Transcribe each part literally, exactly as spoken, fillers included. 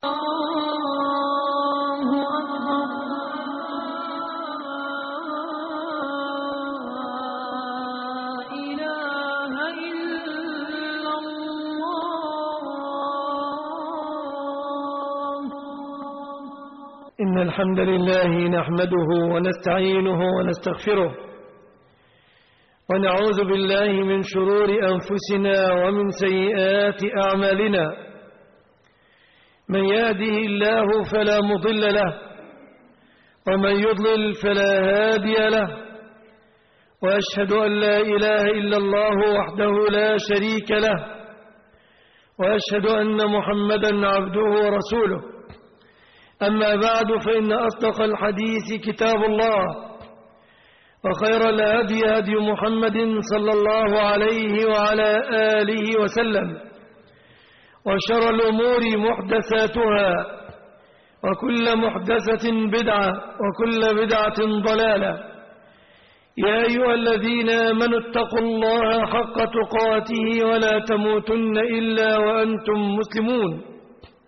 إن الحمد لله نحمده ونستعينه ونستغفره ونعوذ بالله من شرور أنفسنا ومن سيئات أعمالنا. من يهده الله فلا مضل له ومن يضلل فلا هادي له، وأشهد أن لا إله إلا الله وحده لا شريك له، وأشهد أن محمدا عبده ورسوله. أما بعد، فإن أصدق الحديث كتاب الله، وخير الهدي هدي محمد صلى الله عليه وعلى آله وسلم، وشر الأمور محدثاتها، وكل محدثة بدعة، وكل بدعة ضلالة. يا أيها الذين آمنوا اتقوا الله حق تقاته ولا تموتن إلا وأنتم مسلمون.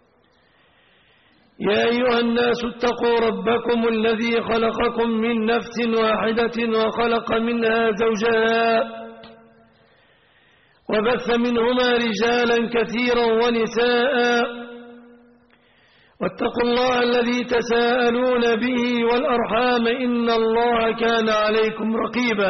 يا أيها الناس اتقوا ربكم الذي خلقكم من نفس واحدة وخلق منها زوجها وبث منهما رجالا كثيرا ونساء، واتقوا الله الذي تساءلون به والأرحام إن الله كان عليكم رقيبا.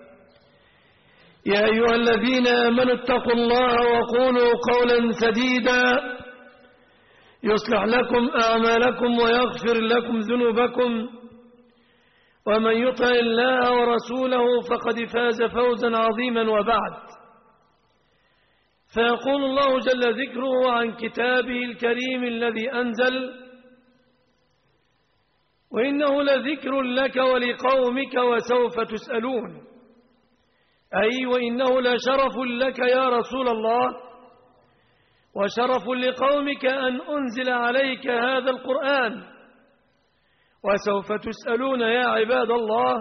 يا أيها الذين آمنوا اتقوا الله وقولوا قولا سديدا يصلح لكم أعمالكم ويغفر لكم ذنوبكم، ومن يطع الله ورسوله فقد فاز فوزا عظيما. وبعد، فيقول الله جل ذكره عن كتابه الكريم الذي أنزل: وإنه لذكر لك ولقومك وسوف تسألون. أي وإنه لشرف لك يا رسول الله، وشرف لقومك أن أنزل عليك هذا القرآن، وسوف تسألون يا عباد الله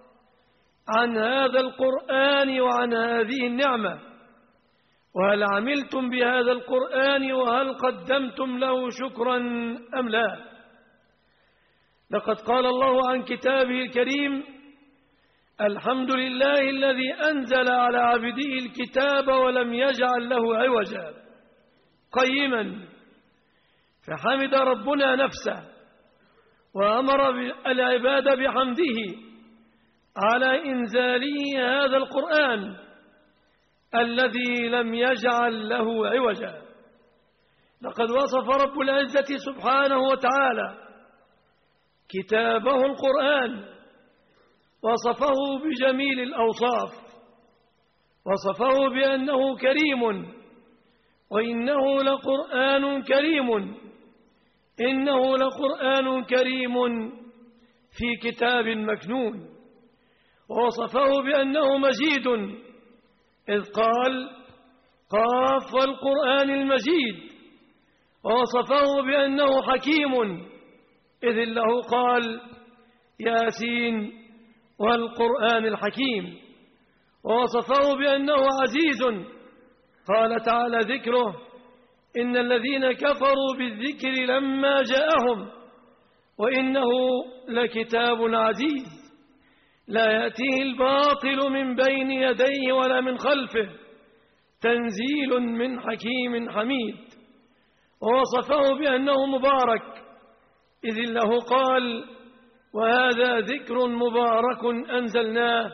عن هذا القرآن وعن هذه النعمة، وهل عملتم بهذا القرآن وهل قدمتم له شكرا أم لا؟ لقد قال الله عن كتابه الكريم: الحمد لله الذي أنزل على عبده الكتاب ولم يجعل له عوجا قيما. فحمد ربنا نفسه وأمر العباد بحمده على إنزاله هذا القرآن الذي لم يجعل له عوجا. لقد وصف رب العزة سبحانه وتعالى كتابه القرآن، وصفه بجميل الأوصاف، وصفه بأنه كريم، وإنه لقرآن كريم، إنه لقرآن كريم في كتاب مكنون. ووصفه بأنه مجيد إذ قال: قاف والقرآن المجيد. ووصفه بأنه حكيم إذ له قال: ياسين والقرآن الحكيم. ووصفه بأنه عزيز، قال تعالى ذكره: إن الذين كفروا بالذكر لما جاءهم وإنه لكتاب عزيز لا يأتيه الباطل من بين يديه ولا من خلفه تنزيل من حكيم حميد. ووصفه بأنه مبارك إذ له قال: وهذا ذكر مبارك أنزلناه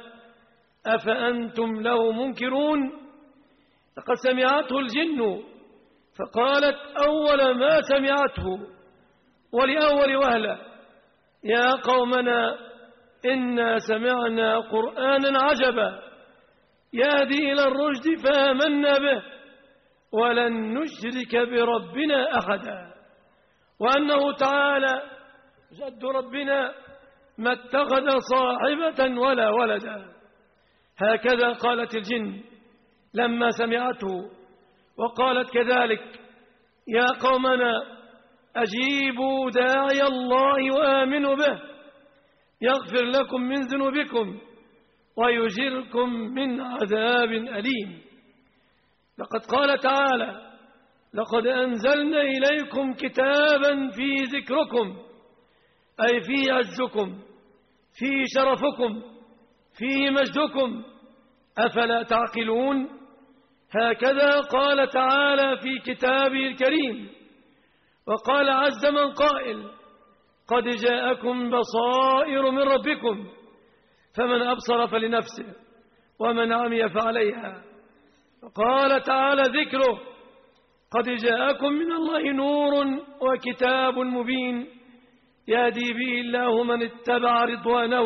أفأنتم له منكرون. لقد سمعته الجن فقالت أول ما سمعته ولأول وهلة: يا قومنا إنا سمعنا قرآنا عجبا يهدي إلى الرشد فآمنا به ولن نشرك بربنا أحدا. وأنه تعالى جد ربنا ما اتخذ صاحبة ولا ولدا. هكذا قالت الجن لما سمعته، وقالت كذلك: يا قومنا أجيبوا داعي الله وآمنوا به يغفر لكم من ذنوبكم ويجركم من عذاب أليم. لقد قال تعالى: لقد أنزلنا إليكم كتابا في ذكركم، أي في عزكم، في شرفكم، في مجدكم، أفلا تعقلون؟ هكذا قال تعالى في كتابه الكريم. وقال عز من قائل: قد جاءكم بصائر من ربكم فمن أبصر فلنفسه ومن عمي فعليها. وقال تعالى ذكره: قد جاءكم من الله نور وكتاب مبين يهدي به الله من اتبع رضوانه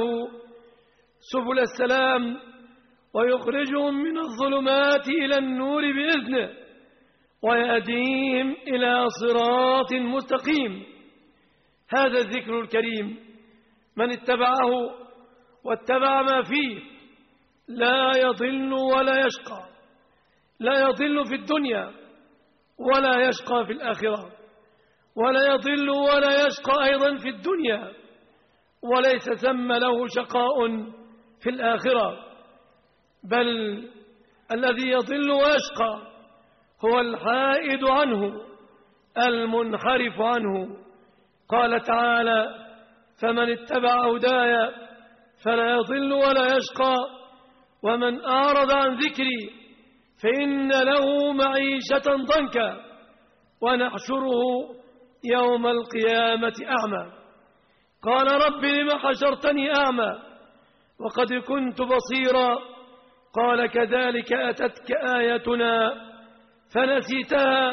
سبل السلام ويخرجهم من الظلمات إلى النور بإذنه ويهديهم إلى صراط مستقيم. هذا الذكر الكريم من اتبعه واتبع ما فيه لا يضل ولا يشقى، لا يضل في الدنيا ولا يشقى في الآخرة، ولا يضل ولا يشقى أيضا في الدنيا، وليس ثم له شقاء في الآخرة، بل الذي يضل ويشقى هو الحائد عنه المنحرف عنه. قال تعالى: فمن اتبع هداي فلا يضل ولا يشقى ومن أعرض عن ذكري فإن له معيشة ضنكا ونحشره يوم القيامة أعمى. قال: رب لم حشرتني أعمى وقد كنت بصيرا. قال: كذلك أتتك آياتنا فنسيتها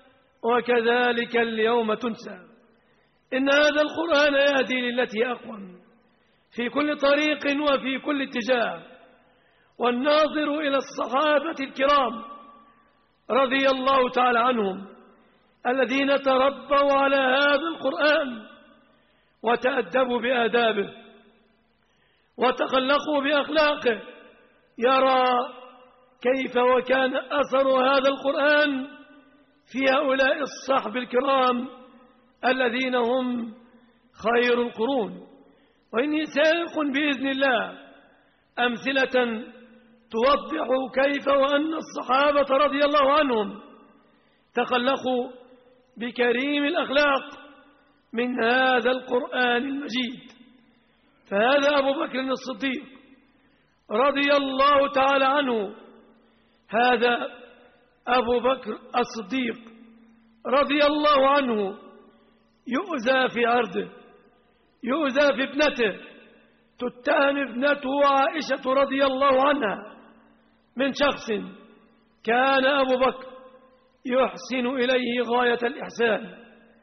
وكذلك اليوم تنسى. إن هذا القرآن يهدي للتي أقوم في كل طريق وفي كل اتجاه. والناظر إلى الصحابة الكرام رضي الله تعالى عنهم الذين تربوا على هذا القرآن وتأدبوا بآدابه وتخلقوا بأخلاقه يرى كيف وكان أثر هذا القرآن في هؤلاء الصحب الكرام الذين هم خير القرون. وإني سائق بإذن الله أمثلة توضح كيف وأن الصحابة رضي الله عنهم تخلقوا بكريم الأخلاق من هذا القرآن المجيد. فهذا أبو بكر الصديق رضي الله تعالى عنه، هذا أبو بكر الصديق رضي الله عنه يؤذى في عرضه، يؤذى في ابنته، تتهم ابنته عائشة رضي الله عنها من شخص كان أبو بكر يحسن إليه غاية الإحسان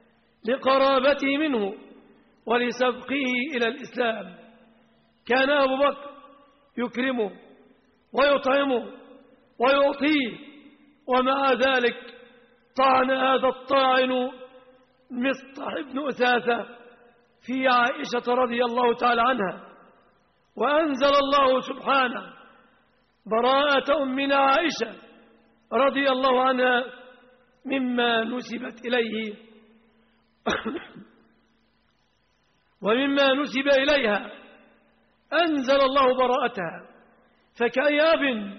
لقرابته منه ولسبقه إلى الإسلام. كان أبو بكر يكرمه ويطعمه ويعطيه، ومع ذلك طعن هذا الطاعن مصطح بن أثاثة في عائشة رضي الله تعالى عنها، وأنزل الله سبحانه براءة أمنا عائشة رضي الله عنها مما نسبت إليه ومما نسب إليها أنزل الله براءتها. فكأياب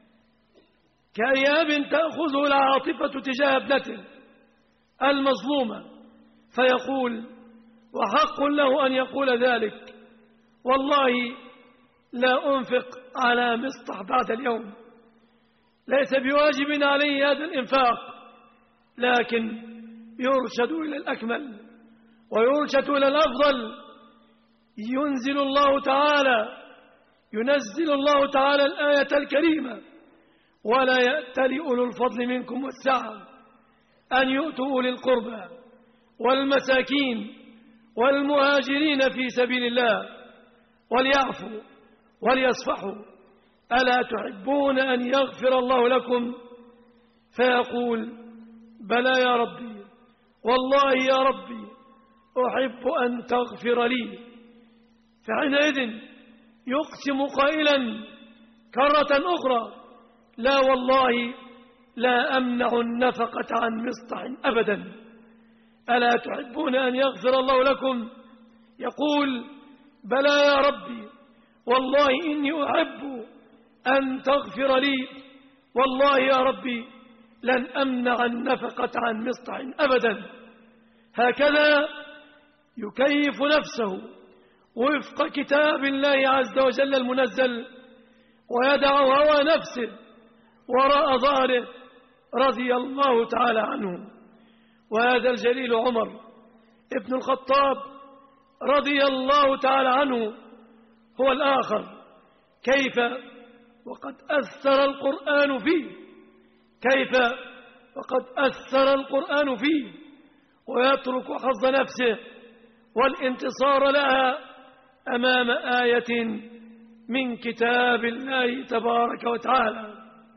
كأياب تأخذه العاطفة تجاه ابنته المظلومة فيقول، وحق له أن يقول ذلك: والله لا أنفق على مصطح بعد اليوم، ليس بواجب عليه هذا الإنفاق، لكن يرشد إلى الأكمل ويرشد إلى الأفضل. ينزل الله تعالى ينزل الله تعالى الآية الكريمة: ولا يأتل أولو الفضل منكم والسعة أن يؤتوا أولي القربى والمساكين والمهاجرين في سبيل الله وليعفوا وليصفحوا ألا تحبون أن يغفر الله لكم؟ فيقول: بلى يا ربي، والله يا ربي أحب أن تغفر لي. فحينئذ يقسم قائلا كرة أخرى: لا والله لا أمنع النفقة عن مصطح أبدا، ألا تحبون أن يغفر الله لكم؟ يقول: بلى يا ربي، والله إني أحب أن تغفر لي، والله يا ربي لن أمنع النفقة عن مصطع أبدا. هكذا يكيف نفسه وفق كتاب الله عز وجل المنزل، ويدع هوى نفسه وراء ظهره رضي الله تعالى عنه. وهذا الجليل عمر ابن الخطاب رضي الله تعالى عنه هو الآخر. كيف وقد أثر القرآن فيه، كيف وقد أثر القرآن فيه، ويترك حظ نفسه والانتصار لها أمام آية من كتاب الله تبارك وتعالى.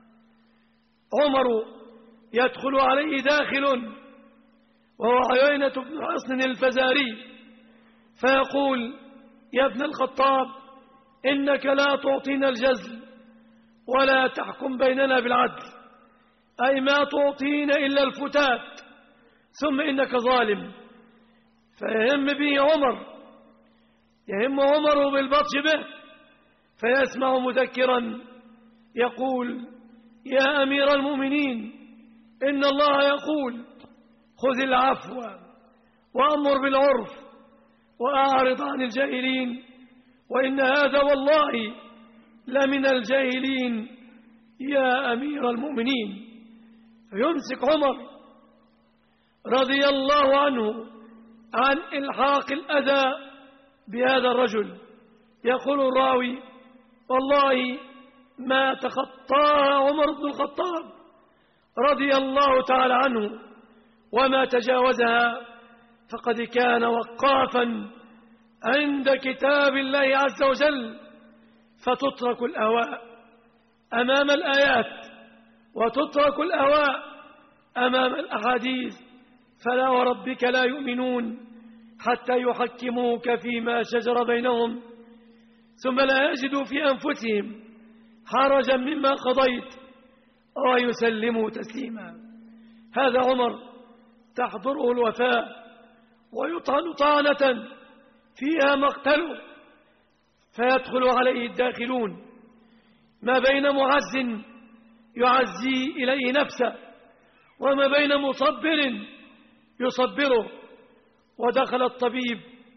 عمر يدخل عليه داخل وهو عيينة بن حصن الفزاري فيقول: يا ابن الخطاب، إنك لا تعطينا الجزل ولا تحكم بيننا بالعدل، أي ما تعطينا إلا الفتات، ثم إنك ظالم. فيهم به عمر، يهم عمر بالبطش به، فيسمع مذكرا يقول: يا أمير المؤمنين، إن الله يقول: خذ العفو وأمر بالعرف وأعرض عن الجاهلين، وإن هذا والله لمن الجاهلين يا أمير المؤمنين. فيمسك عمر رضي الله عنه عن إلحاق الأذى بهذا الرجل. يقول الراوي: والله ما تخطاها عمر بن الخطاب رضي الله تعالى عنه وما تجاوزها، فقد كان وقافا عند كتاب الله عز وجل، فتترك الأهواء أمام الآيات وتترك الأهواء أمام الأحاديث. فلا وربك لا يؤمنون حتى يحكموك فيما شجر بينهم ثم لا يجدوا في أنفسهم حرجا مما قضيت ويسلموا تسليما. هذا عمر تحضره الوفاة ويطعن طعنة فيها مقتله، فيدخل عليه الداخلون ما بين معز يعزي إليه نفسه وما بين مصبر يصبره. ودخل الطبيب،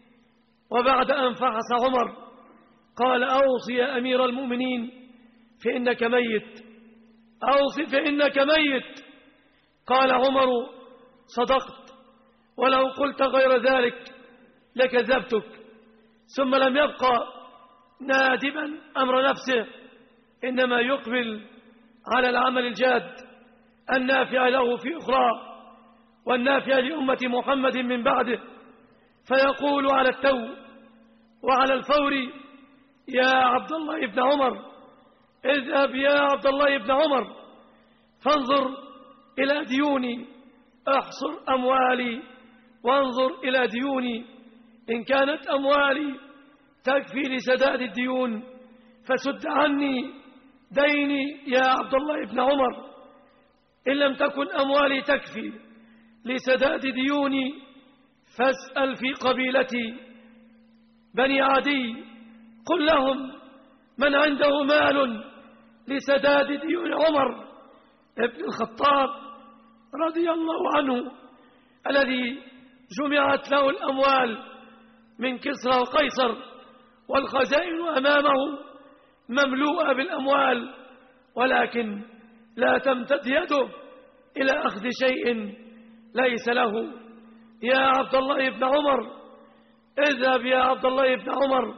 وبعد أن فحص عمر قال: أوصي يا أمير المؤمنين فإنك ميت، أوصي فإنك ميت. قال عمر: صدقت، ولو قلت غير ذلك لكذبتك. ثم لم يبقى نادبا أمر نفسه، إنما يقبل على العمل الجاد النافع له في أخرى والنافع لأمة محمد من بعده، فيقول على التو وعلى الفور: يا عبد الله بن عمر، اذهب يا عبد الله بن عمر فانظر إلى ديوني، احصر أموالي وانظر إلى ديوني، إن كانت أموالي تكفي لسداد الديون فسد عني ديني يا عبد الله بن عمر، إن لم تكن أموالي تكفي لسداد ديوني فاسأل في قبيلتي بني عدي، قل لهم من عنده مال لسداد ديون عمر ابن الخطاب رضي الله عنه، الذي جمعت له الأموال من كسرى وقيصر، والخزائن أمامه مملوءة بالأموال، ولكن لا تمتد يده إلى أخذ شيء ليس له. يا عبد الله بن عمر، اذهب يا عبد الله بن عمر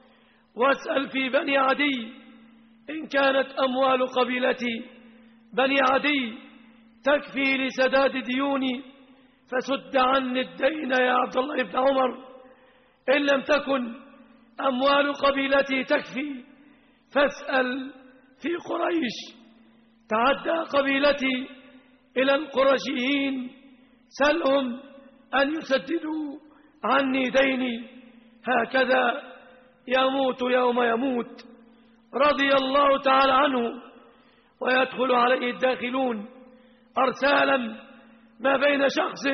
واسأل في بني عدي، إن كانت أموال قبيلتي بني عدي تكفي لسداد ديوني فسد عني الدين يا عبد الله بن عمر، إن لم تكن أموال قبيلتي تكفي فاسأل في قريش، تعدى قبيلتي إلى القرشيين، سلهم أن يسددوا عني ديني. هكذا يموت يوم يموت رضي الله تعالى عنه، ويدخل عليه الداخلون أرسالا ما بين شخص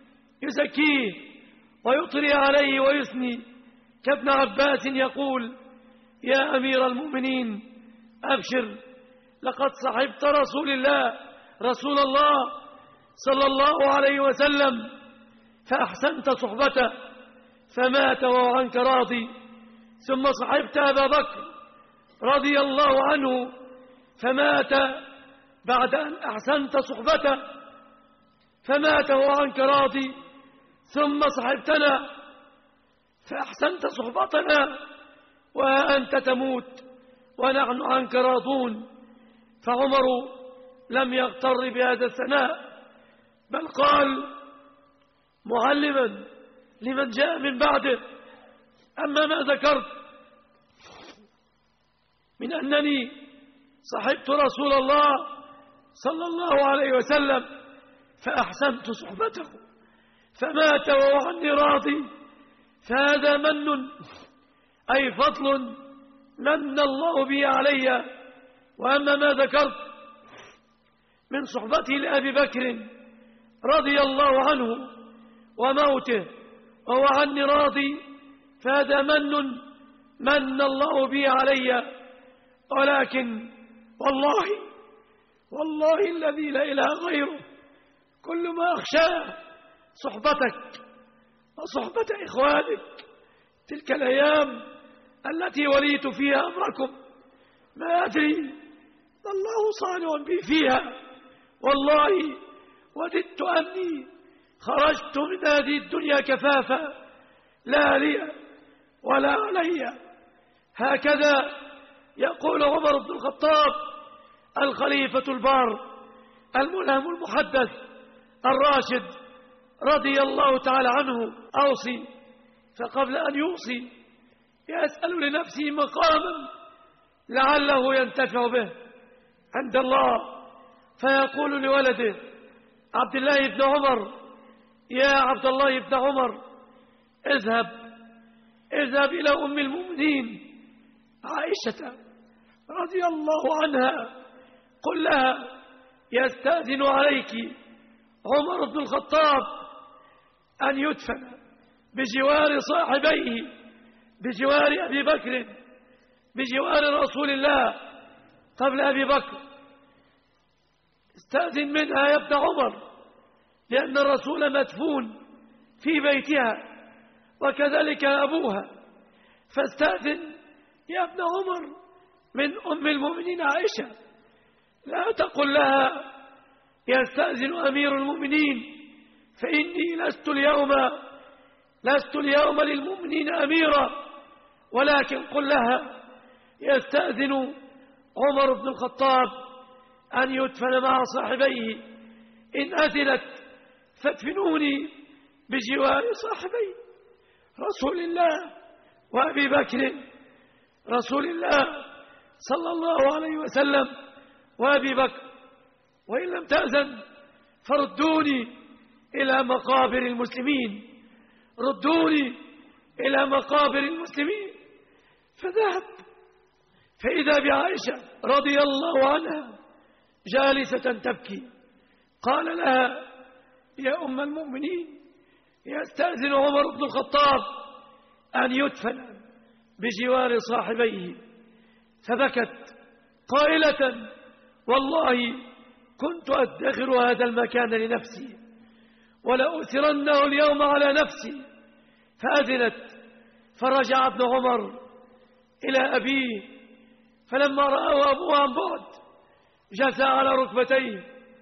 يزكيه ويطري عليه ويثني، كابن عباس يقول: يا أمير المؤمنين أبشر، لقد صحبت رسول الله رسول الله صلى الله عليه وسلم فأحسنت صحبته فمات وهو عنك راضي، ثم صحبت أبا بكر رضي الله عنه فمات بعد أن أحسنت صحبته فمات وهو عنك راضي، ثم صحبتنا فأحسنت صحبتنا وأنت تموت ونحن عنك راضون. فعمر لم يغتر بهذا الثناء، بل قال معلما لمن جاء من بعده: أما ما ذكرت من أنني صحبت رسول الله صلى الله عليه وسلم فأحسنت صحبته فمات وهو عني راضي، فهذا من أي فضل من الله به علي. وأما ما ذكرت من صحبته لأبي بكر رضي الله عنه وموته وهو عني راضي، فهذا من من الله به علي. ولكن والله والله الذي لا إله غيره كل ما أخشاه صحبتك وصحبة إخوانك، تلك الأيام التي وليت فيها أمركم ما أدري الله صالح بي فيها. والله وددت أني خرجت من هذه الدنيا كفافا لا لي ولا علي. هكذا يقول عمر بن الخطاب الخليفة البار الملهم المحدث الراشد رضي الله تعالى عنه: أوصي. فقبل أن يوصي يسأل لنفسه مقاما لعله ينتفع به عند الله، فيقول لولده عبد الله بن عمر: يا عبد الله بن عمر، اذهب اذهب إلى أم المؤمنين عائشة رضي الله عنها، قل لها يستأذن عليك عمر بن الخطاب أن يدفن بجوار صاحبيه، بجوار أبي بكر، بجوار رسول الله قبل أبي بكر. استأذن منها يا ابن عمر، لأن الرسول مدفون في بيتها وكذلك أبوها، فاستأذن يا ابن عمر من أم المؤمنين عائشة. لا تقل لها يستأذن أمير المؤمنين، فإني لست اليوم لست اليوم للمؤمنين أميرا، ولكن قل لها يستأذن عمر بن الخطاب أن يدفن مع صاحبيه، إن أذنت فادفنوني بجوار صاحبي رسول الله وأبي بكر رسول الله صلى الله عليه وسلم وأبي بكر، وإن لم تأذن فردوني إلى مقابر المسلمين، ردوني إلى مقابر المسلمين. فذهب فإذا بعائشة رضي الله عنها جالسة تبكي. قال لها: يا أم المؤمنين، يستأذن عمر بن الخطاب أن يدفن بجوار صاحبيه. فبكت قائلة: والله كنت أدخر هذا المكان لنفسي ولأؤثرنه اليوم على نفسي. فأذنت، فرجع ابن عمر إلى أبيه، فلما رآه أبوه عن بعد جثى على ركبتيه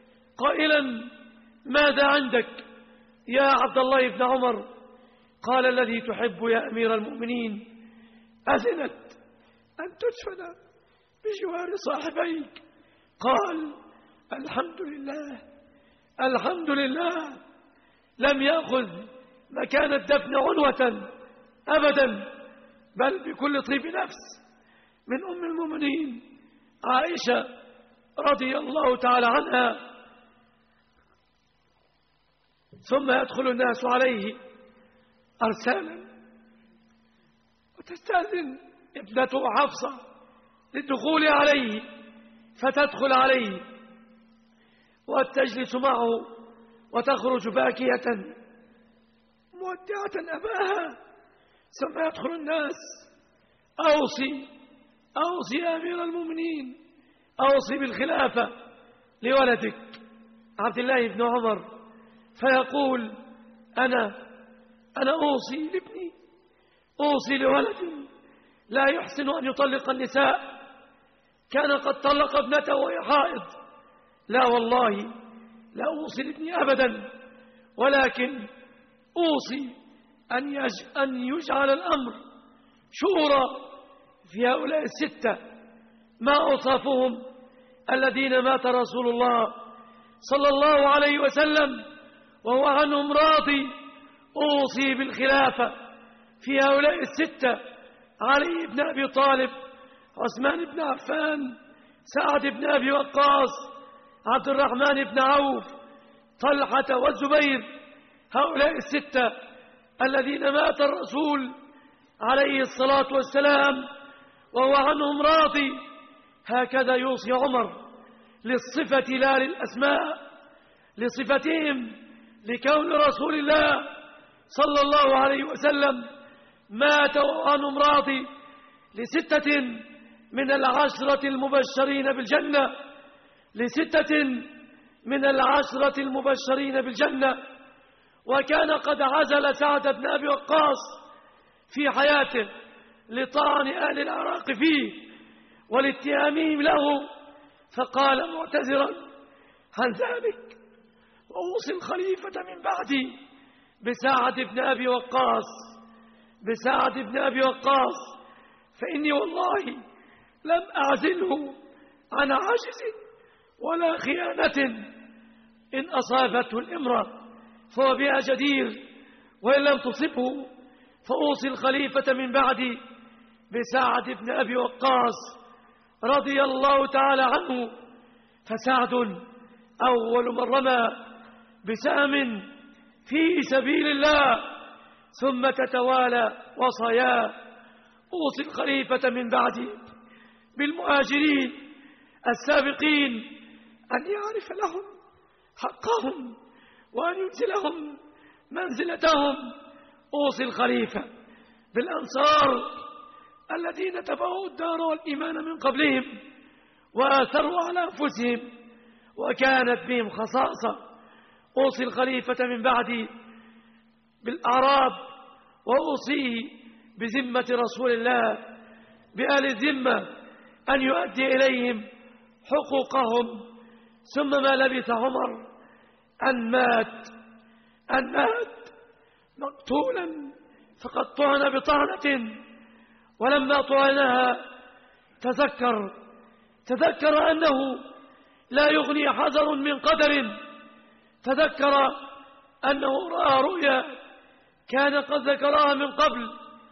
قائلا: ماذا عندك يا عبد الله بن عمر؟ قال: الذي تحب يا أمير المؤمنين أذنت أن تدفن بجوار صاحبيك. قال: الحمد لله الحمد لله، لم يأخذ مكان الدفن عنوة أبدا، بل بكل طيب نفس من أم المؤمنين عائشة رضي الله تعالى عنها. ثم يدخل الناس عليه أرسالا، وتستأذن ابنته حفصة للدخول عليه، فتدخل عليه وتجلس معه وتخرج باكية مودعة أباها. ثم يدخل الناس: أوصي أوصي يا أمير المؤمنين، أوصي بالخلافة لولدك عبد الله بن عمر فيقول أنا أنا أوصي لابني، أوصي لولدي لا يحسن أن يطلق النساء، كان قد طلق ابنته وهي حائض، لا والله لا أوصي لابني أبدا، ولكن أوصي أن, يج... أن يجعل الأمر شورى في هؤلاء الستة ما أوصافهم الذين مات رسول الله صلى الله عليه وسلم وهو عنهم راضي. أوصي بالخلافة في هؤلاء الستة: علي بن أبي طالب، عثمان بن عفان، سعد بن أبي وقاص، عبد الرحمن بن عوف، طلحة والزبير. هؤلاء الستة الذين مات الرسول عليه الصلاة والسلام وهو عنهم راضي. هكذا يوصي عمر للصفة لا للأسماء، لصفتهم، لكون رسول الله صلى الله عليه وسلم مات وهو عنهم راضي، لستة من العشرة المبشرين بالجنة، لستة من العشرة المبشرين بالجنة. وكان قد عزل سعد بن أبي وقاص في حياته لطعن أهل العراق فيه والاتهامهم له، فقال معتذرا عن ذلك: وأوصي الخليفة من بعدي بسعد بن أبي وقاص، بسعد بن أبي وقاص، فإني والله لم أعزله عن عجز ولا خيانة، إن أصابته الإمرة فهو بها جدير، وإن لم تصبه فأوصي الخليفة من بعدي بسعد بن أبي وقاص رضي الله تعالى عنه. فسعد أول من رمى بسهم في سبيل الله، ثم تتوالى وصاياه: أوصي الخليفة من بعدي بالمهاجرين السابقين أن يعرف لهم حقهم وأن ينزلهم منزلتهم. أوصي الخليفة بالأنصار الذين تبعوا الدار والإيمان من قبلهم وآثروا على أنفسهم وكانت بهم خصاصة. أوصي الخليفة من بعدي بالأعراب، وأوصيه بذمة رسول الله، بأهل الذمة، أن يؤدي إليهم حقوقهم. ثم ما لبث عمر أن مات أن مات مقتولا، فقد طعن بطعنة، ولما طعنها تذكر تذكر أنه لا يغني حذر من قدر، تذكر أنه رأى رؤيا كان قد ذكرها من قبل.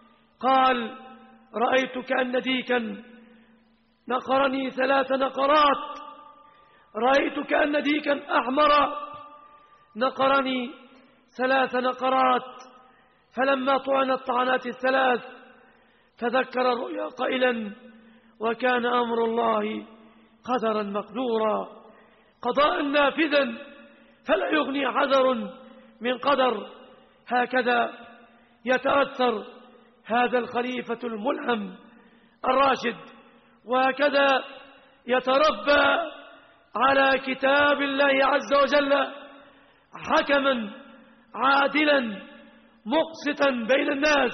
قال: رأيت كأن ديكا نقرني ثلاث نقرات، رأيت كأن ديكا أحمر نقرني ثلاث نقرات. فلما طعن الطعنات الثلاث تذكر الرؤيا قائلا: وكان أمر الله قدرا مقدورا، قضاء نافذا، فلا يغني حذر من قدر. هكذا يتأثر هذا الخليفة الملهم الراشد، وهكذا يتربى على كتاب الله عز وجل حكما عادلا مقسطا بين الناس،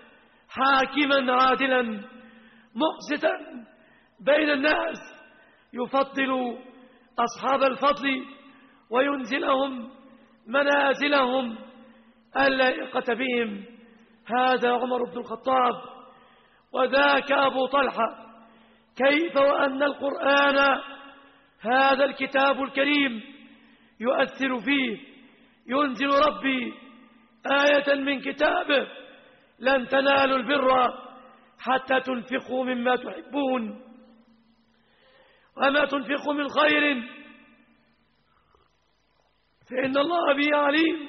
حاكما عادلا مقسطا بين الناس، يفضل أصحاب الفضل وينزلهم منازلهم اللائقة بهم. هذا عمر بن الخطاب، وذاك أبو طلحة. كيف وأن القرآن هذا الكتاب الكريم يؤثر فيه، ينزل ربي آية من كتابه: لن تنالوا البر حتى تنفقوا مما تحبون، وما تنفقوا من خير فإن الله به عليم.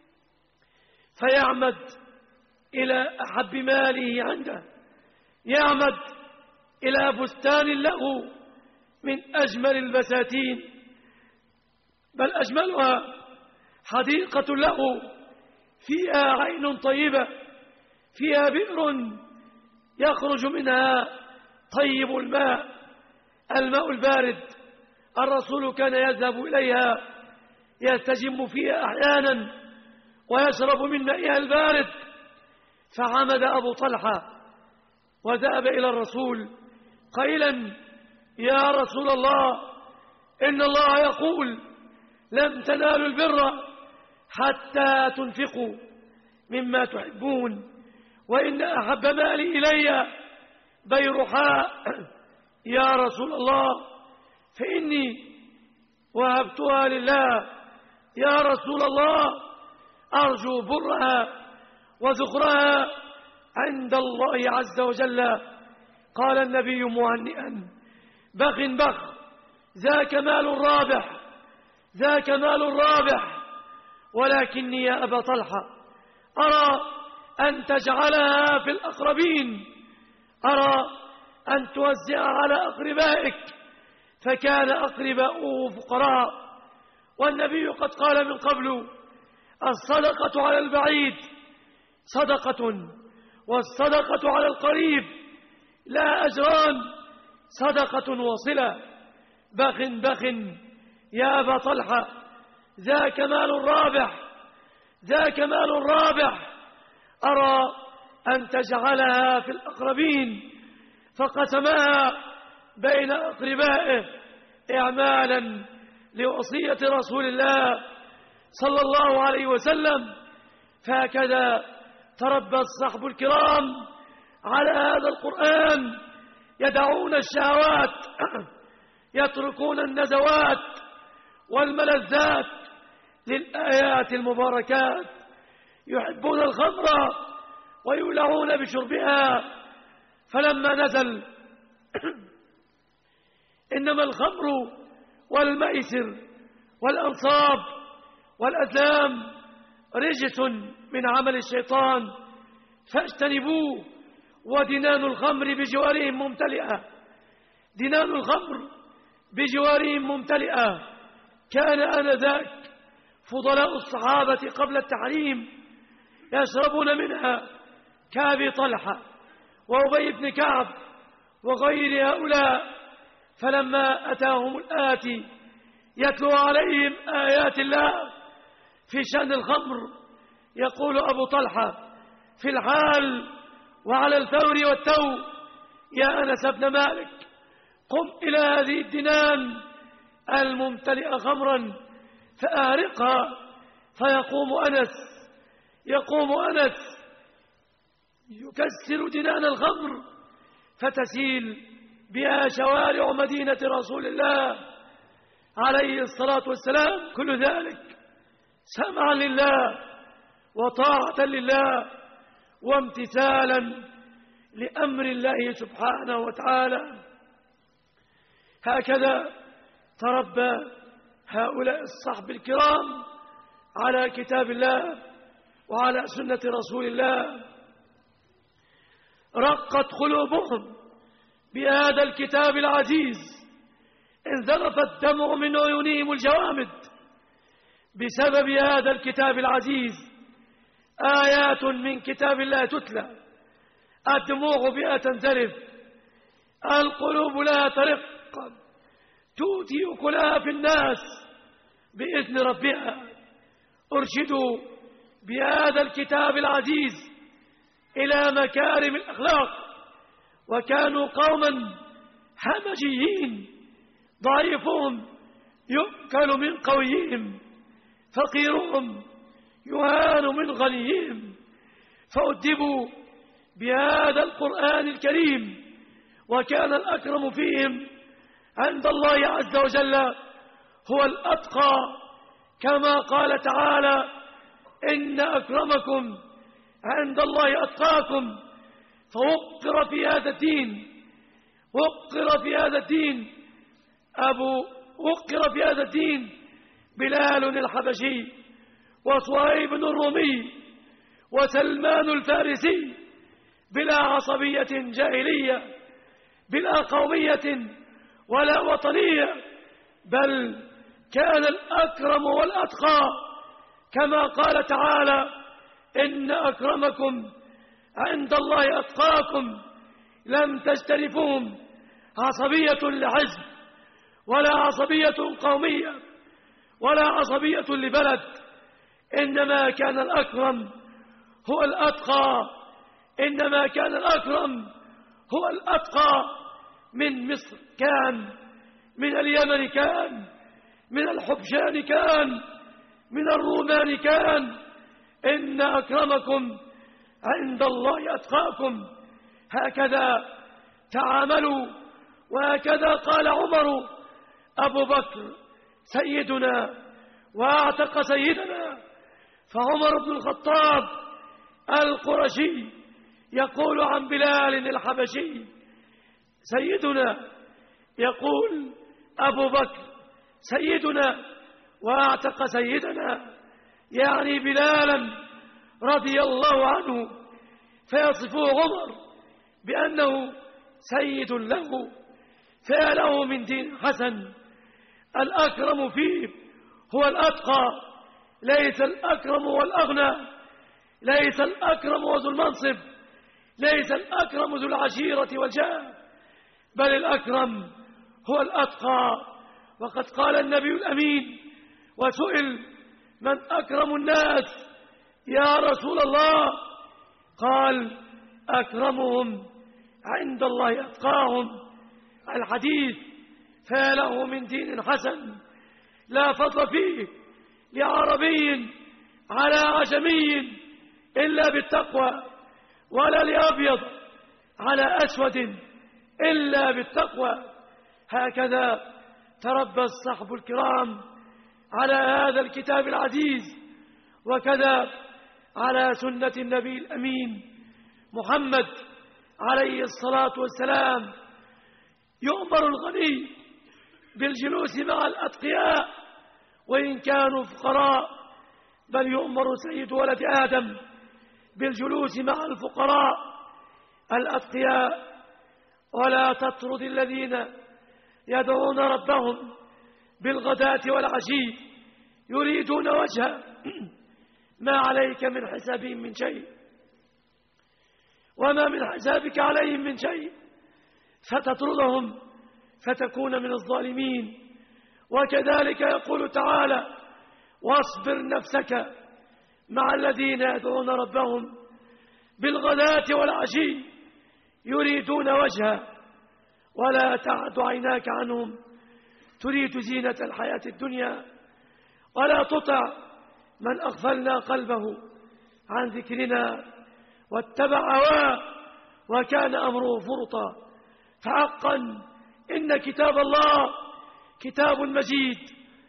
فيعمد إلى أحب ماله عنده، يعمد إلى بستان له من أجمل البساتين، بل أجملها حديقة له فيها عين طيبة، فيها بئر يخرج منها طيب الماء، الماء البارد. الرسول كان يذهب إليها يستجم فيها أحيانا ويشرب من مائها البارد. فعمد أبو طلحة وذهب إلى الرسول قائلا: يا رسول الله، إن الله يقول: لن تنالوا البر حتى تنفقوا مما تحبون، وإن أحب مالي إلي بيرحاء. يا رسول الله، فإني وهبتها لله. يا رسول الله، أرجو برها وذخرها عند الله عز وجل. قال النبي مهنئا: بخ بخ، ذاك مال رابح، ذاك مال رابح، ولكني يا أبا طلحة أرى أن تجعلها في الأقربين، أرى أن توزع على أقربائك، فكان أقرباؤه فقراء، والنبي قد قال من قبل: الصدقة على البعيد صدقة، والصدقة على القريب لا أجران، صدقة وصلة. بخ بخ يا أبا طلحة، ذاك مال رابح، ذاك مال رابح، أرى أن تجعلها في الأقربين. فقسمها بين أقربائه إعمالا لوصية رسول الله صلى الله عليه وسلم. فهكذا تربى الصحب الكرام على هذا القرآن، يدعون الشهوات، يتركون النزوات والملذات للآيات المباركات، يحبون الخمر ويولعون بشربها. فلما نزل إنما الخمر والميسر والأنصاب والأزلام رجس من عمل الشيطان فاجتنبوه، ودنان الخمر بجوارهم ممتلئة، دنان الخمر بجوارهم ممتلئة. كان آنذاك فضلاء الصحابة قبل التحريم يشربون منها كأبي طلحة وأبي بن كعب وغير هؤلاء. فلما أتاهم الآتي يتلو عليهم آيات الله في شأن الخمر، يقول أبو طلحة في الحال وعلى الثور والتو: يا أنس بن مالك، قم إلى هذه الدنان الممتلئة خمرا فأهرقها. فيقوم أنس يقوم أنس يكسر دنان الخمر فتسيل بها شوارع مدينة رسول الله عليه الصلاة والسلام. كل ذلك سمعا لله وطاعة لله وامتثالا لأمر الله سبحانه وتعالى. هكذا تربى هؤلاء الصحب الكرام على كتاب الله وعلى سنة رسول الله. رقت قلوبهم بهذا الكتاب العزيز، انذرف الدمع من عيونهم الجوامد بسبب هذا الكتاب العزيز. آيات من كتاب الله تتلى، الدموع بها تنزرف، القلوب لا ترق، تؤتي أكلها في الناس بإذن ربها. أرشدوا بهذا الكتاب العزيز إلى مكارم الأخلاق، وكانوا قوما همجيين، ضعيفهم يؤكل من قويهم، فقيرهم يهان من غنيهم. فأدبوا بهذا القرآن الكريم، وكان الأكرم فيهم عند الله عز وجل هو الأتقى، كما قال تعالى: إن أكرمكم عند الله أتقاكم. فوقر في هذا الدين وقر في هذا الدين أبو وقر في هذا الدين بلال الحبشي وصهيب الرومي وسلمان الفارسي، بلا عصبية جاهلية، بلا قومية ولا وطنية، بل كان الأكرم والأتقى، كما قال تعالى: إن أكرمكم عند الله أتقاكم. لم تجترفهم عصبية لحزب ولا عصبية قومية ولا عصبية لبلد، إنما كان الأكرم هو الأتقى، إنما كان الأكرم هو الأتقى. من مصر كان، من اليمن كان، من الحبشان كان، من الرومان كان. إن أكرمكم عند الله أتقاكم. هكذا تعاملوا، وهكذا قال عمر: أبو بكر سيدنا وأعتق سيدنا. فعمر بن الخطاب القرشي يقول عن بلال الحبشي سيدنا، يقول أبو بكر سيدنا وأعتق سيدنا، يعني بلالا رضي الله عنه. فيصفه عمر بأنه سيد له، فله من دين حسن. الأكرم فيه هو الأتقى، ليس الأكرم والأغنى، ليس الأكرم وذو المنصب، ليس الأكرم ذو العشيرة والجاه، بل الأكرم هو الأتقى. وقد قال النبي الأمين وسئل: من أكرم الناس يا رسول الله؟ قال: أكرمهم عند الله أتقاهم. الحديث: فله من دين حسن لا فضل فيه لعربي على عجمي إلا بالتقوى، ولا لأبيض على أسود إلا بالتقوى. هكذا تربى الصحب الكرام على هذا الكتاب العزيز، وكذا على سنة النبي الأمين محمد عليه الصلاة والسلام. يؤمر الغني بالجلوس مع الأتقياء وإن كانوا فقراء، بل يؤمر سيد ولد آدم بالجلوس مع الفقراء الأتقياء. ولا تطرد الذين يدعون ربهم بالغداة والعشي يريدون وجهه ما عليك من حسابهم من شيء، وما من حسابك عليهم من شيء، فتطردهم فتكون من الظالمين. وكذلك يقول تعالى: واصبر نفسك مع الذين يدعون ربهم بالغداة والعشي يريدون وجهه ولا تعد عيناك عنهم تريد زينة الحياة الدنيا. ولا تطع من أغفلنا قلبه عن ذكرنا واتبع هواه وكان أمره فرطا. فحقا إن كتاب الله كتاب مجيد،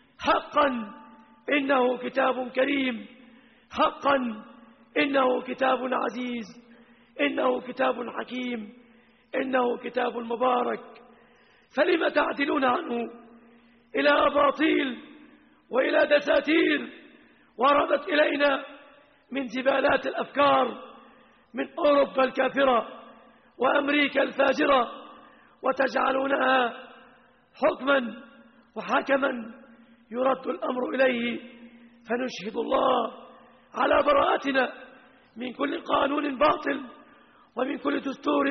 حقا إنه كتاب كريم، حقا إنه كتاب عزيز، إنه كتاب حكيم، إنه كتاب مبارك. فلم تعدلون عنه إلى أباطيل وإلى دساتير وردت إلينا من زبالات الأفكار من أوروبا الكافرة وأمريكا الفاجرة، وتجعلونها حكما وحكما يرد الأمر إليه. فنشهد الله على براءتنا من كل قانون باطل ومن كل دستور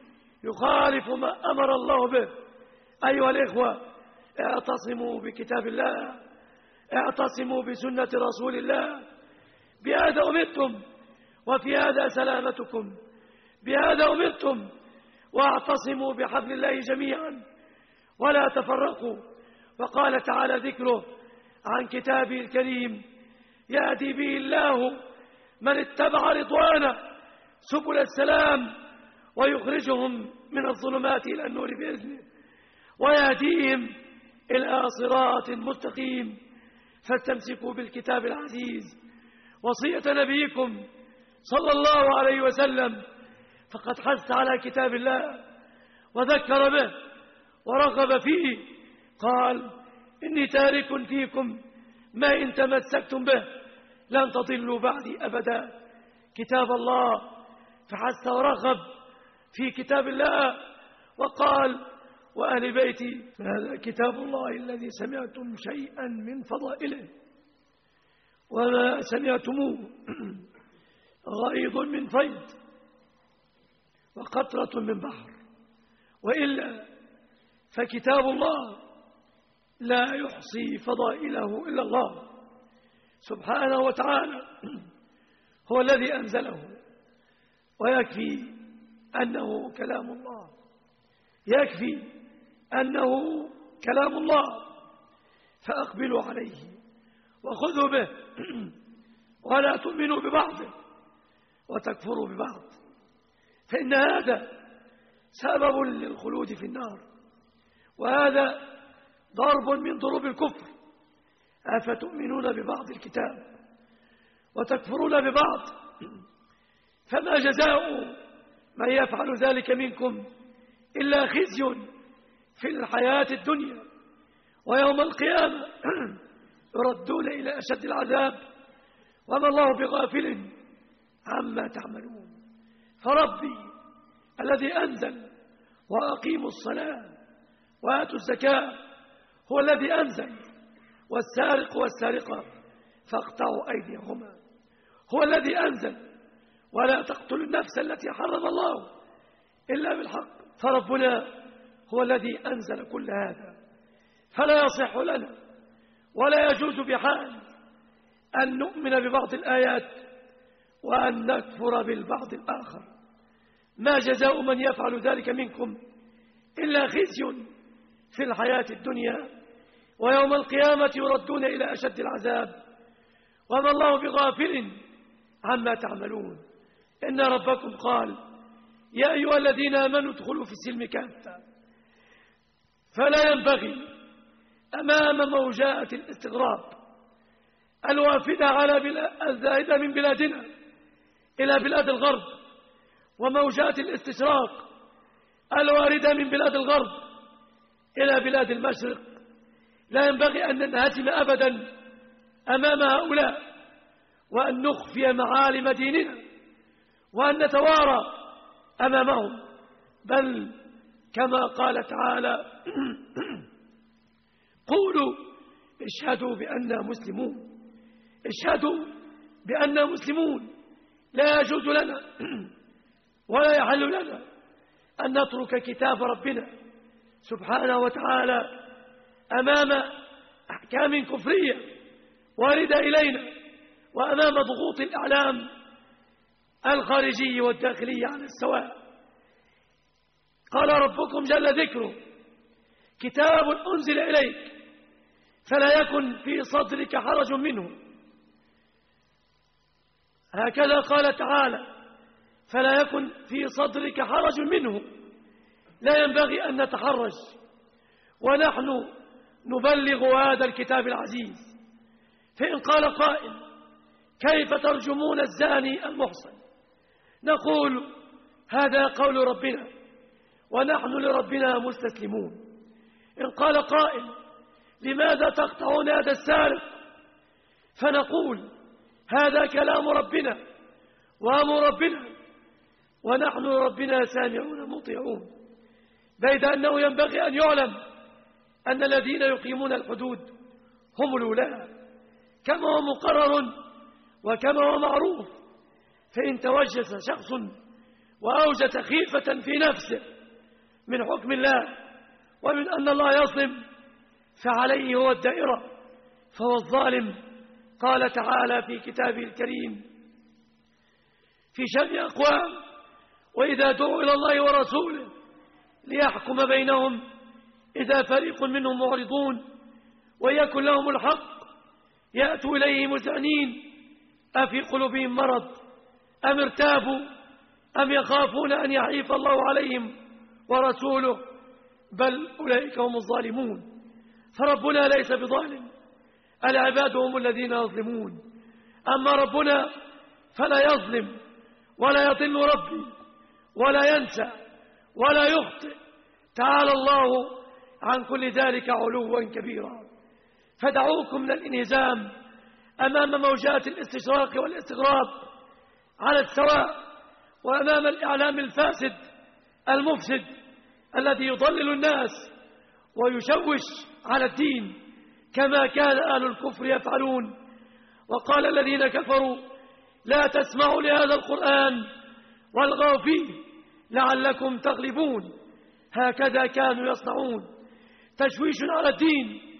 يخالف ما أمر الله به. أيها الإخوة، اعتصموا بكتاب الله، اعتصموا بسنة رسول الله، بهذا أمرتم وفي هذا سلامتكم، بهذا أمرتم. واعتصموا بحبل الله جميعا ولا تفرقوا. وقال تعالى ذكره عن كتابه الكريم: يهدي به الله من اتبع رضوانه سبل السلام ويخرجهم من الظلمات إلى النور بإذنه ويهديهم إلى صراط مستقيم. فاستمسكوا بالكتاب العزيز وصية نبيكم صلى الله عليه وسلم، فقد حث على كتاب الله وذكر به ورغب فيه. قال: إني تارك فيكم ما إن تمسكتم به لن تضلوا بعدي أبدا. كتاب الله. فحث ورغب في كتاب الله وقال: وأهل بيتي فهذا كتاب الله الذي سمعتم شيئا من فضائله وما سمعتموه غيض من فيض وقطرة من بحر، وإلا فكتاب الله لا يحصي فضائله إلا الله سبحانه وتعالى، هو الذي أنزله، ويكفي أنه كلام الله، يكفي أنه كلام الله، فأقبلوا عليه وخذوا به ولا تؤمنوا ببعضه وتكفروا ببعض، فإن هذا سبب للخلود في النار، وهذا ضرب من ضروب الكفر. أفتؤمنون ببعض الكتاب وتكفرون ببعض، فما جزاء من يفعل ذلك منكم إلا خزي في الحياة الدنيا، ويوم القيامة يردون إلى أشد العذاب، وما الله بغافل عما تعملون. فربي الذي أنزل وأقيموا الصلاة وآتوا الزكاة هو الذي أنزل والسارق والسارقة فاقطعوا أيديهما، هو الذي أنزل ولا تقتلوا النفس التي حرم الله إلا بالحق، فربنا هو الذي أنزل كل هذا. فلا يصح لنا ولا يجوز بحال أن نؤمن ببعض الآيات وأن نكفر بالبعض الآخر. ما جزاء من يفعل ذلك منكم إلا خزي في الحياة الدنيا، ويوم القيامة يردون إلى أشد العذاب، وما الله بغافل عما تعملون. إن ربكم قال يا أيها الذين آمنوا ادخلوا في السلم كافة، فلا ينبغي أمام موجات الاستغراب الوافدة على الزائدة من بلادنا إلى بلاد الغرب، وموجات الاستشراق الواردة من بلاد الغرب إلى بلاد المشرق، لا ينبغي أن ننهزم أبدا أمام هؤلاء، وأن نخفي معالم ديننا، وأن نتوارى أمامهم، بل كما قال تعالى قولوا اشهدوا بأننا مسلمون، اشهدوا بأننا مسلمون. لا يجوز لنا ولا يحل لنا أن نترك كتاب ربنا سبحانه وتعالى أمام أحكام كفرية واردة إلينا، وأمام ضغوط الإعلام الخارجي والداخلي على السواء. قال ربكم جل ذكره كتاب أنزل إليك فلا يكن في صدرك حرج منه، هكذا قال تعالى فلا يكن في صدرك حرج منه. لا ينبغي أن نتحرج ونحن نبلغ هذا الكتاب العزيز. فإن قال قائل كيف ترجمون الزاني المحصن، نقول هذا قول ربنا ونحن لربنا مستسلمون. إن قال قائل لماذا تقطعون هذا السارق، فنقول هذا كلام ربنا وأمر ربنا ونحن لربنا سامعون مطيعون. بيد أنه ينبغي أن يعلم أن الذين يقيمون الحدود هم الولاة كما هو مقرر وكما هو معروف. فإن توجس شخص وأوجس خيفة في نفسه من حكم الله ومن أن الله يظلم فعليه هو الدائرة، فهو الظالم. قال تعالى في كتابه الكريم في شأن أقوام وإذا دعوا إلى الله ورسوله ليحكم بينهم إذا فريق منهم معرضون ويكن لهم الحق يأتوا إليه مذعنين أفي قلوبهم مرض أم ارتابوا أم يخافون أن يحيف الله عليهم ورسوله بل أولئك هم الظالمون. فربنا ليس بظالم، العباد هم الذين يظلمون، أما ربنا فلا يظلم ولا يضل ربي ولا ينسى ولا يخطئ، تعالى الله عن كل ذلك علوا كبيرا. فدعوكم من الانهزام أمام موجات الاستشراق والاستغراب على السواء، وأمام الإعلام الفاسد المفسد الذي يضلل الناس ويشوش على الدين كما كان أهل الكفر يفعلون. وقال الذين كفروا لا تسمعوا لهذا القرآن والغوا فيه لعلكم تغلبون. هكذا كانوا يصنعون، تشويش على الدين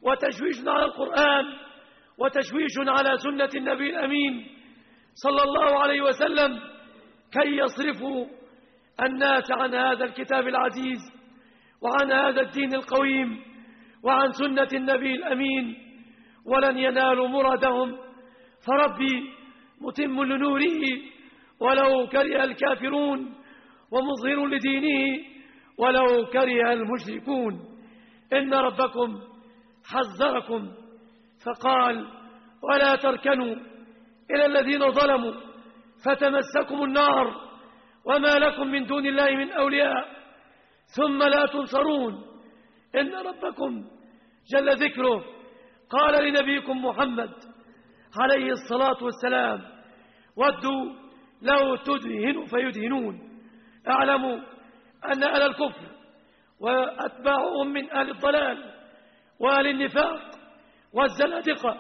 وتشويش على القرآن وتشويش على سنة النبي الأمين صلى الله عليه وسلم كي يصرفوا الناس عن هذا الكتاب العزيز وعن هذا الدين القويم وعن سنة النبي الأمين، ولن ينالوا مرادهم، فربي متم لنوره ولو كره الكافرون ومظهر لدينه ولو كره المشركون. إن ربكم حذركم فقال: ولا تركنوا إلى الذين ظلموا فتمسكم النار وما لكم من دون الله من أولياء ثم لا تنصرون. إن ربكم جل ذكره قال لنبيكم محمد عليه الصلاة والسلام: ودوا لو تدهنوا فيدهنون. اعلموا أن أهل الكفر وأتباعهم من أهل الضلال وأهل النفاق والزنادقة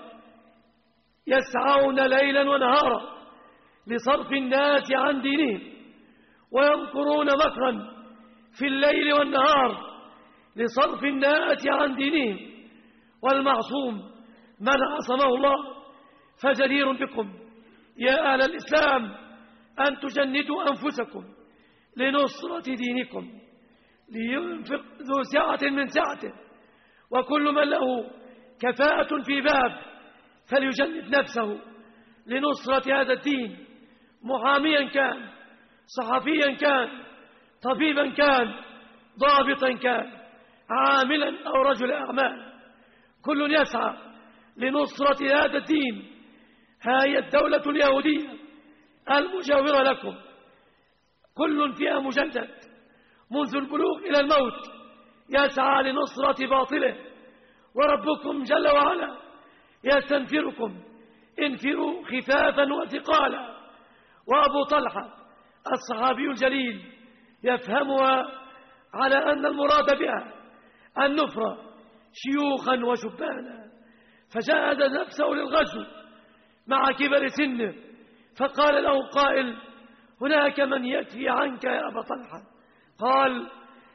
يسعون ليلا ونهارا لصرف الناس عن دينهم، ويمكرون مكرا في الليل والنهار لصرف الناس عن دينهم، والمعصوم من عصمه الله. فجدير بكم يا أهل الإسلام أن تجندوا أنفسكم لنصرة دينكم، لينفق ذو سعة من سعته، وكل من له كفاءة في باب فليجند نفسه لنصرة هذا الدين، محاميا كان، صحفيا كان، طبيبا كان، ضابطا كان، عاملا أو رجل أعمال، كل يسعى لنصرة هذا الدين. ها هي الدولة اليهودية المجاورة لكم، كل فيها مجند منذ البلوغ إلى الموت يسعى لنصرة باطله، وربكم جل وعلا يستنفركم: انفروا خفافا وثقالا. وأبو طلحة الصحابي الجليل يفهمها على أن المراد بها النفرة شيوخا وشبانا، فجاهد نفسه للغزو مع كبر سنه، فقال له قائل: هناك من يكفي عنك يا أبا طلحة. قال: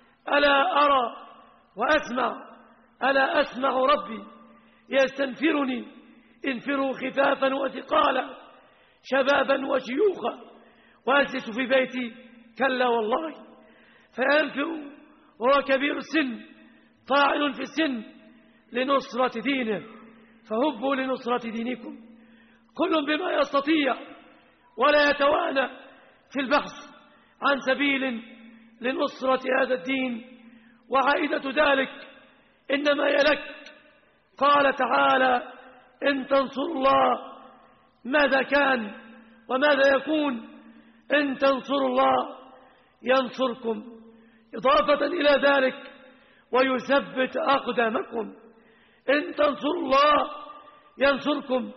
ألا أرى وأسمع، ألا أسمع ربي يستنفرني: انفروا خفافا وثقالا شبابا وشيوخا. وأجلس في بيتي؟ كلا والله. فينفر وهو كبير السن طاعن في السن لنصرة دينه، فهبوا لنصرة دينكم، كل بما يستطيع ولا يتوانى في البحث عن سبيل لنصرة هذا الدين، وعائدة ذلك إنما يلك. قال تعالى: إن تنصروا الله ماذا كان وماذا يكون؟ إن تنصروا الله ينصركم، إضافة إلى ذلك: ويثبت أقدامكم. إن تنصروا الله ينصركم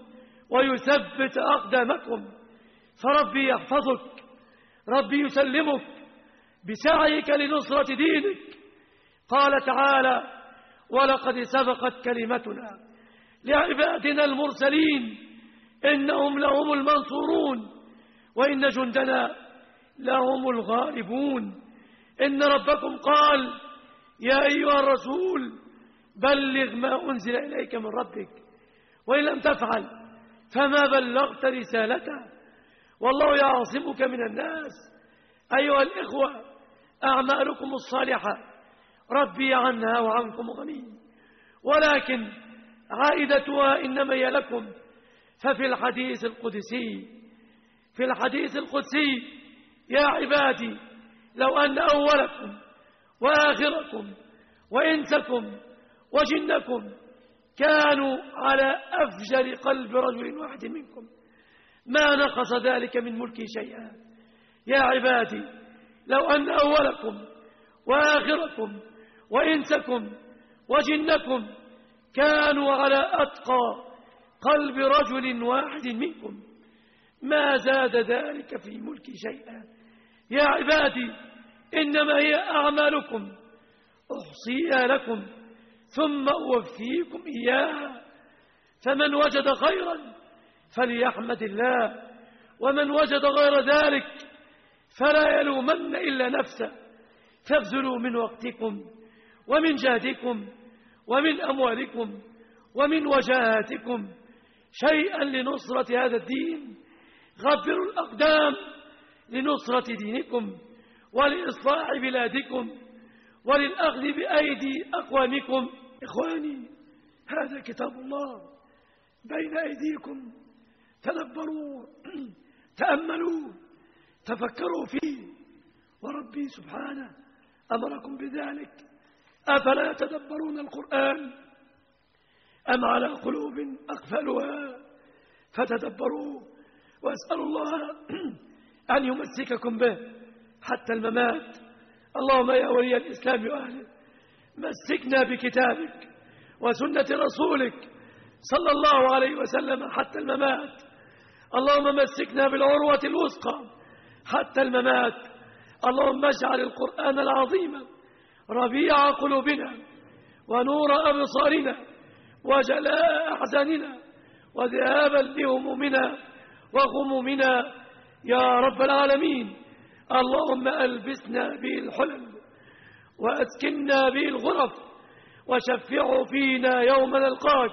ويثبت أقدامكم. فربي يحفظك، ربي يسلمك بسعيك لنصرة دينك. قال تعالى: ولقد سبقت كلمتنا لعبادنا المرسلين إنهم لهم المنصورون وإن جندنا لهم الغالبون. إن ربكم قال: يا أيها الرسول بلغ ما أنزل إليك من ربك وإن لم تفعل فما بلغت رسالته والله يعصمك من الناس. أيها الإخوة، أعمالكم الصالحة ربي عنها وعنكم غني، ولكن عائدتها إنما هي لكم. ففي الحديث القدسي في الحديث القدسي: يا عبادي لو أن أولكم وآخركم وإنسكم وجنكم كانوا على أفجر قلب رجل واحد منكم ما نقص ذلك من ملكي شيئا. يا عبادي لو أن أولكم وآخركم وإنسكم وجنكم كانوا على أتقى قلب رجل واحد منكم ما زاد ذلك في ملكي شيئا. يا عبادي إنما هي أعمالكم أحصيها لكم ثم أوفيكم إياها، فمن وجد خيرا فليحمد الله، ومن وجد غير ذلك فلا يلومن إلا نفسه. فابذلوا من وقتكم ومن جهدكم ومن أموالكم ومن وجهاتكم شيئا لنصرة هذا الدين. غفروا الأقدام لنصرة دينكم ولإصلاح بلادكم وللأخذ بأيدي أقوامكم. إخواني، هذا كتاب الله بين أيديكم، تدبروا تأملوا تفكروا فيه، وربي سبحانه أمركم بذلك. أفلا يتدبرون القرآن أم على قلوب أقفلها فتدبروا. وأسأل الله أن يمسككم به حتى الممات. اللهم يا ولي الإسلام وأهله، مسكنا بكتابك وسنة رسولك صلى الله عليه وسلم حتى الممات. اللهم مسكنا بالعروة الوثقى حتى الممات. اللهم اجعل القرآن العظيم ربيع قلوبنا ونور أبصارنا وجلاء أحزاننا وذهابا بهمومنا وغمومنا يا رب العالمين. اللهم ألبسنا به الحلل وأسكننا به الغرف وشفعه فينا يوم نلقاك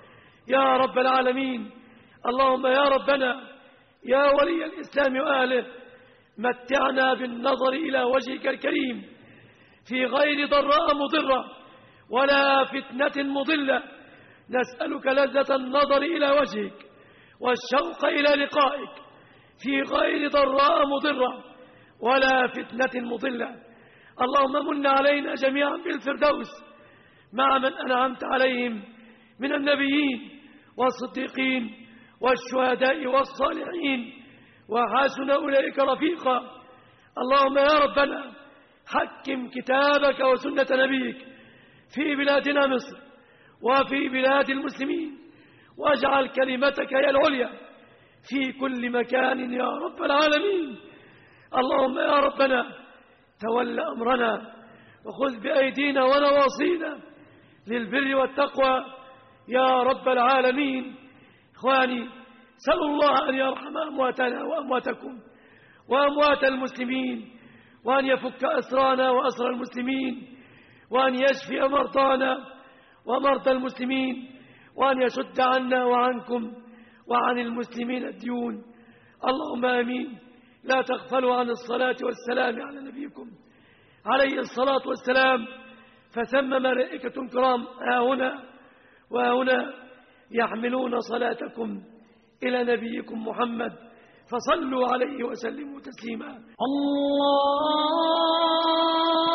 يا رب العالمين. اللهم يا ربنا يا ولي الإسلام وأهله، متعنا بالنظر إلى وجهك الكريم في غير ضراء مضرة ولا فتنة مضلة. نسألك لذة النظر إلى وجهك والشوق إلى لقائك في غير ضراء مضرة ولا فتنة مضلة. اللهم من علينا جميعا بالفردوس مع من أنعمت عليهم من النبيين والصديقين والشهداء والصالحين وحسن أولئك رفيقا. اللهم يا ربنا حكم كتابك وسنة نبيك في بلادنا مصر وفي بلاد المسلمين، واجعل كلمتك هي العليا في كل مكان يا رب العالمين. اللهم يا ربنا تول أمرنا وخذ بأيدينا ونواصينا للبر والتقوى يا رب العالمين. إخواني، سألوا الله أن يرحم أمواتنا وأمواتكم وأموات المسلمين، وأن يفك أسرانا وأسر المسلمين، وأن يشفي مرضانا ومرضى المسلمين، وأن يشد عنا وعنكم وعن المسلمين الديون. اللهم آمين. لا تغفلوا عن الصلاة والسلام على نبيكم عليه الصلاة والسلام، فثم ملائكة كرام ها هنا وهنا يحملون صلاتكم إلى نبيكم محمد، فصلوا عليه وسلموا تسليما. الله